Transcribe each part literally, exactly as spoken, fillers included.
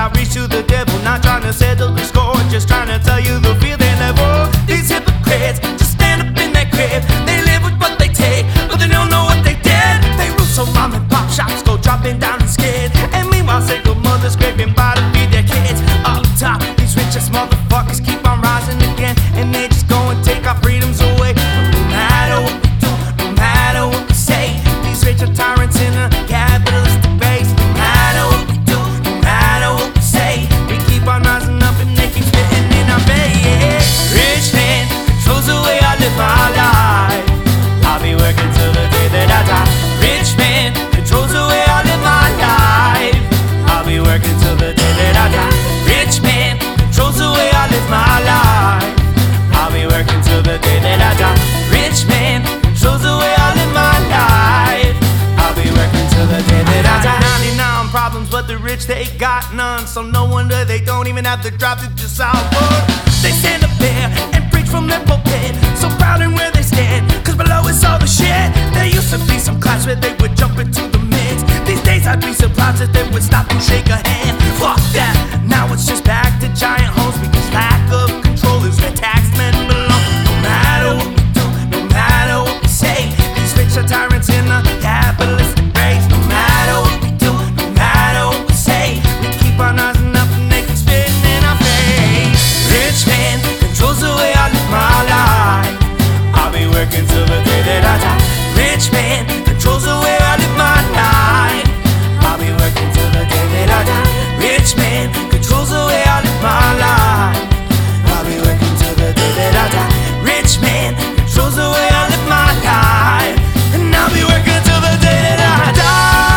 outreach to the devil, not trying to settle the score, just trying to tell you the feeling level. These hypocrites just stand up in their crib. They live with what they take, but they don't know what they did. They root so mom and pop shops go dropping down in skids, and meanwhile single mothers scraping by to feed their kids. Up top, these richest motherfuckers keep on rising again, and they just go and take our freedoms away. But no matter what we do, no matter what we say, these rich are tyrants in a capitalistic base. No matter what we do, no matter what we say, we keep on rising up and they keep spitting in our face. Rich man controls the way I live my life. I'll be working till the day that I die. Rich man controls the way I live my life. I'll be working till the day that I die. Rich man controls the way I live my life. I'll be working till the day that I die. Rich man controls the way I live my life. I'll be working till the day that I die. ninety-nine problems, but the rich, they got none. So no wonder they don't even have the drive to just solve one. They stand up there and preach from their pulpit, so proud in where they stand, cause below is all the shit. There used to be some class where they would jump into the mix. These days I'd be surprised if they would stop and shake a hand. Fuck that, now it's just back to giant homes, because lack of control is where taxmen belong. No matter what we do, no matter what we say, these rich are tyrants in a capitalistic race. No matter what we do, no matter what we say, we keep on rising up and they keep spitting in our face. Rich man controls the way I live my life. I'll be working till the day that I die. Rich man controls the way I live my life. I'll be working till the day that I die. Rich man controls the way I live my life. I'll be working till the day that I die. Rich man controls the way I live my life, and I'll be working till the day that I die.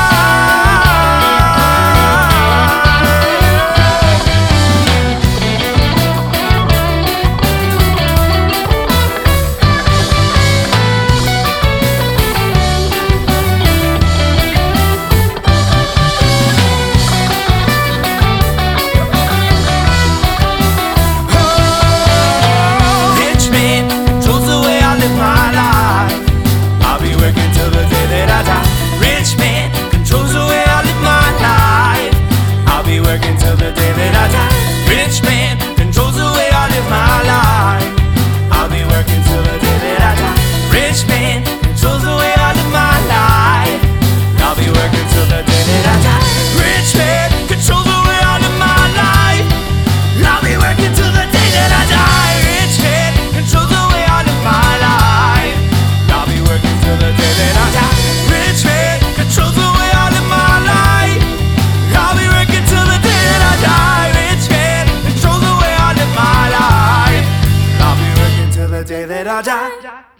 Rich man controls the way I live my life. I'll be working till the day that I die. Rich man controls the way I live my life. I'll be working till the day that I die. Rich man controls the way I live my life. I'll be working till the day that I die. Rich man controls the way I live my life. I'll be working till the day that I die. Rich man controls the way I live my life. I'll be working till the day that I die. Rich man controls the way I live my life. I'll be working till the day that I die. Rich man controls the way I live my life. I'll be working till the day that I die.